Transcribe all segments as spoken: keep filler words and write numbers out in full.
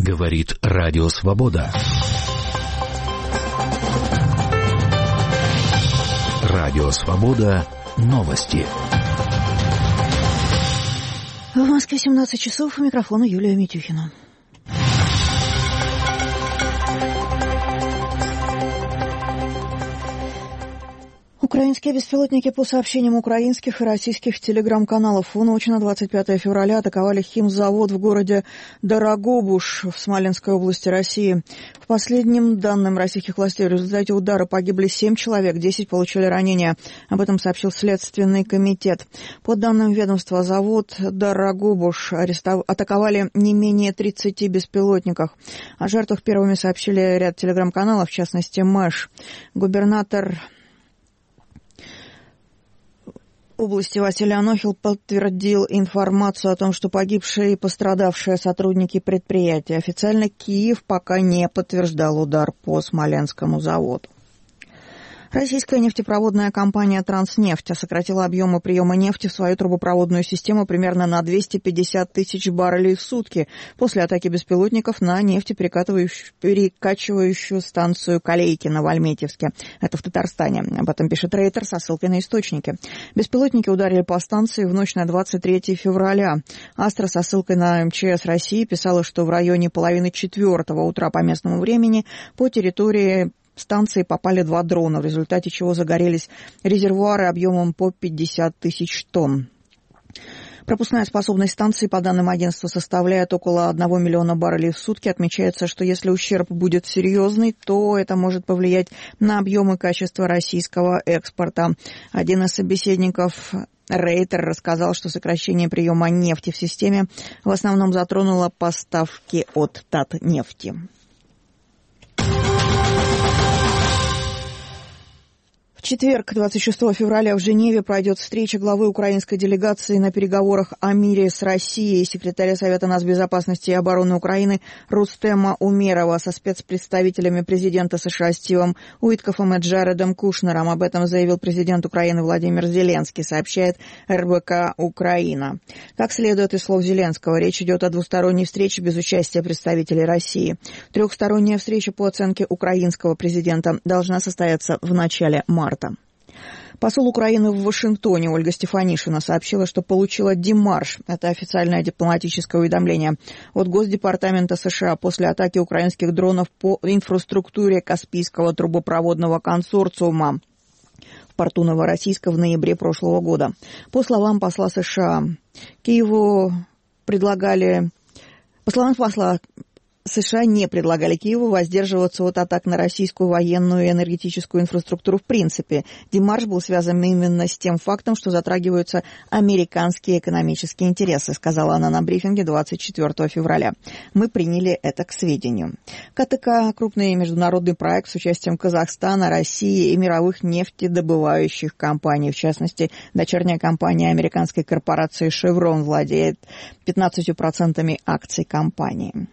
Говорит Радио Свобода. Радио Свобода. Новости. В Москве семнадцать часов. У микрофона Юлия Митюхина. Украинские беспилотники, по сообщениям украинских и российских телеграм-каналов, в ночь на двадцать пятое февраля атаковали химзавод в городе Дорогобуж в Смоленской области России. По последним данным российских властей, в результате удара погибли семь человек, десять получили ранения. Об этом сообщил Следственный комитет. По данным ведомства, завод Дорогобуж арестов... атаковали не менее тридцати беспилотников. О жертвах первыми сообщили ряд телеграм-каналов, в частности МЭШ. Губернатор области Василий Анохил подтвердил информацию о том, что погибшие и пострадавшие сотрудники предприятия. Официально Киев пока не подтверждал удар по Смоленскому заводу. Российская нефтепроводная компания «Транснефть» сократила объемы приема нефти в свою трубопроводную систему примерно на двести пятьдесят тысяч баррелей в сутки после атаки беспилотников на нефтеперекачивающую станцию Калейкино в Альметьевске. Это в Татарстане. Об этом пишет Рейтер со ссылкой на источники. Беспилотники ударили по станции в ночь на двадцать третье февраля. Астра со ссылкой на эм че эс России писала, что в районе половины четвертого утра по местному времени по территории станции попали два дрона, в результате чего загорелись резервуары объемом по пятьдесят тысяч тонн. Пропускная способность станции, по данным агентства, составляет около одного миллиона баррелей в сутки. Отмечается, что если ущерб будет серьезный, то это может повлиять на объем и качество российского экспорта. Один из собеседников Рейтер рассказал, что сокращение приема нефти в системе в основном затронуло поставки от Татнефти. В четверг, двадцать шестого февраля, в Женеве пройдет встреча главы украинской делегации на переговорах о мире с Россией. Секретаря Совета нацбезопасности и обороны Украины Рустема Умерова со спецпредставителями президента США Стивом Уиткофом и Джаредом Кушнером. Об этом заявил президент Украины Владимир Зеленский, сообщает эр бэ ка «Украина». Как следует из слов Зеленского, речь идет о двусторонней встрече без участия представителей России. Трехсторонняя встреча, по оценке украинского президента, должна состояться в начале марта. Посол Украины в Вашингтоне Ольга Стефанишина сообщила, что получила демарш, это официальное дипломатическое уведомление, от Госдепартамента США после атаки украинских дронов по инфраструктуре Каспийского трубопроводного консорциума в порту Новороссийска в ноябре прошлого года. По словам посла США, Киеву предлагали... По словам посла, США не предлагали Киеву воздерживаться от атак на российскую военную и энергетическую инфраструктуру в принципе. Демарш был связан именно с тем фактом, что затрагиваются американские экономические интересы, сказала она на брифинге двадцать четвертого февраля. Мы приняли это к сведению. ка тэ ка – крупный международный проект с участием Казахстана, России и мировых нефтедобывающих компаний. В частности, дочерняя компания американской корпорации «Шеврон» владеет пятнадцатью процентами акций компании.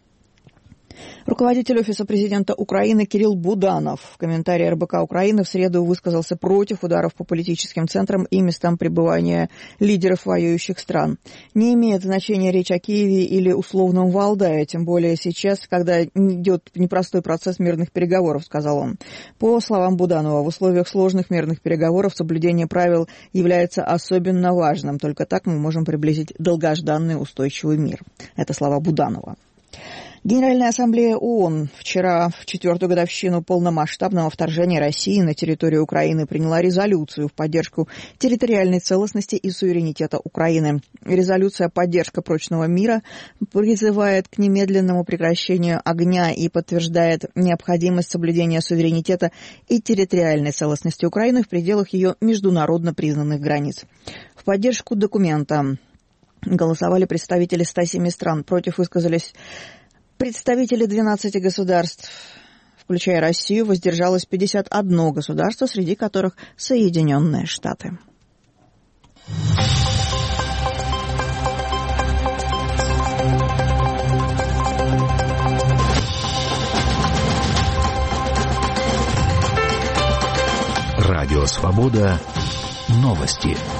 Руководитель Офиса президента Украины Кирилл Буданов в комментарии эр бэ ка «Украина» в среду высказался против ударов по политическим центрам и местам пребывания лидеров воюющих стран. Не имеет значения речь о Киеве или условном Валдае, тем более сейчас, когда идет непростой процесс мирных переговоров, сказал он. По словам Буданова, в условиях сложных мирных переговоров соблюдение правил является особенно важным. Только так мы можем приблизить долгожданный устойчивый мир. Это слова Буданова. Генеральная ассамблея ООН вчера, в четвертую годовщину полномасштабного вторжения России на территорию Украины, приняла резолюцию в поддержку территориальной целостности и суверенитета Украины. Резолюция «Поддержка прочного мира» призывает к немедленному прекращению огня и подтверждает необходимость соблюдения суверенитета и территориальной целостности Украины в пределах ее международно признанных границ. В поддержку документа голосовали представители ста семи стран, против высказались представители двенадцати государств, включая Россию, воздержалось пятьдесят одно государство, среди которых Соединенные Штаты. Радио «Свобода». Новости.